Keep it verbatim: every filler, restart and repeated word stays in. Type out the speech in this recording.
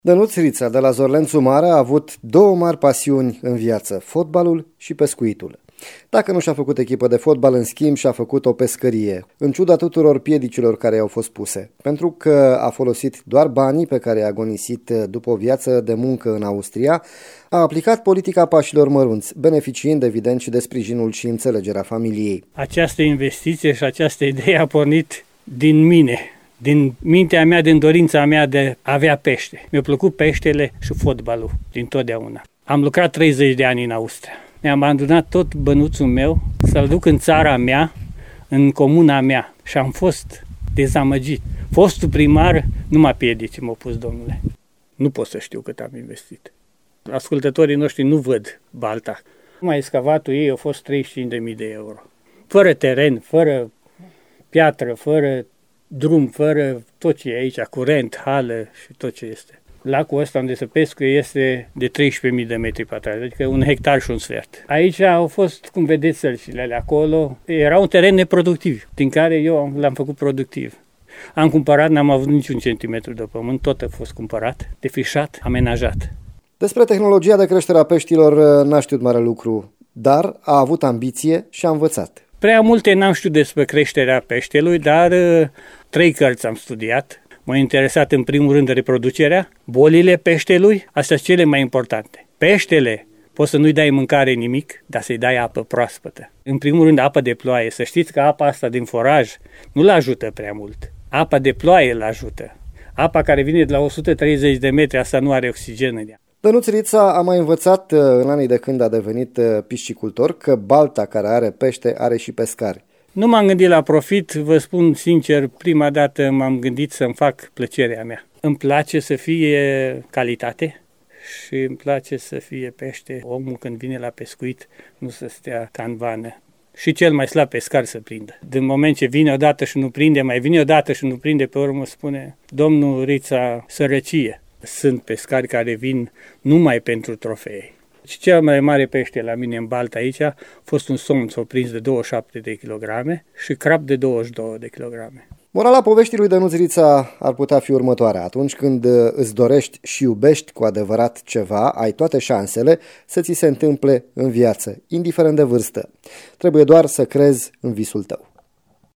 Dănuț Rița de la Zorlențu Mare a avut două mari pasiuni în viață, fotbalul și pescuitul. Dacă nu și-a făcut echipă de fotbal, în schimb și-a făcut o pescărie, în ciuda tuturor piedicilor care i-au fost puse, pentru că a folosit doar banii pe care i-a agonisit după o viață de muncă în Austria, a aplicat politica pașilor mărunți, beneficiind evident și de sprijinul și înțelegerea familiei. Această investiție și această idee a pornit din mine, din mintea mea, din dorința mea de a avea pește. Mi-a plăcut peștele și fotbalul din totdeauna. Am lucrat treizeci de ani în Austria. Mi-am adunat tot bănuțul meu să-l duc în țara mea, în comuna mea, și am fost dezamăgit. Fostul primar nu m-a piedici, m-a pus, domnule. Nu pot să știu cât am investit. Ascultătorii noștri nu văd balta. Numai excavatul ei a fost treizeci și cinci de mii de euro. Fără teren, fără piatră, fără drum, fără tot ce e aici, curent, hală și tot ce este. Lacul ăsta unde se pescuie este de treisprezece mii de metri pătrați, adică un hectar și un sfert. Aici au fost, cum vedeți, sălcile alea acolo. Era un teren neproductiv, din care eu l-am făcut productiv. Am cumpărat, n-am avut niciun centimetru de pământ, tot a fost cumpărat, defrișat, amenajat. Despre tehnologia de creștere a peștilor n-a știut mare lucru, dar a avut ambiție și a învățat. Prea multe n-am știut despre creșterea peștelui, dar trei cărți am studiat. M-a interesat în primul rând de reproducerea, bolile peștelui, astea sunt cele mai importante. Peștele, poți să nu-i dai mâncare nimic, dar să-i dai apă proaspătă. În primul rând apă de ploaie, să știți că apa asta din foraj nu-l ajută prea mult. Apa de ploaie îl ajută. Apa care vine de la o sută treizeci de metri, asta nu are oxigen în ea. Dănuț Rița a mai învățat în anii de când a devenit piscicultor că balta care are pește are și pescari. Nu m-am gândit la profit, vă spun sincer, prima dată m-am gândit să-mi fac plăcerea mea. Îmi place să fie calitate și îmi place să fie pește. Omul când vine la pescuit nu să stea ca în vană. Și cel mai slab pescar să prindă. Din moment ce vine odată și nu prinde, mai vine odată și nu prinde, pe urmă spune domnul Rița, sărăcie. Sunt pescari care vin numai pentru trofee. Și cel mai mare pește la mine în baltă aici a fost un somn s-o prins de douăzeci și șapte de kilograme și crab de douăzeci și doi de kilograme. Morala poveștii lui Dănuț Rița ar putea fi următoarea. Atunci când îți dorești și iubești cu adevărat ceva, ai toate șansele să ți se întâmple în viață, indiferent de vârstă. Trebuie doar să crezi în visul tău.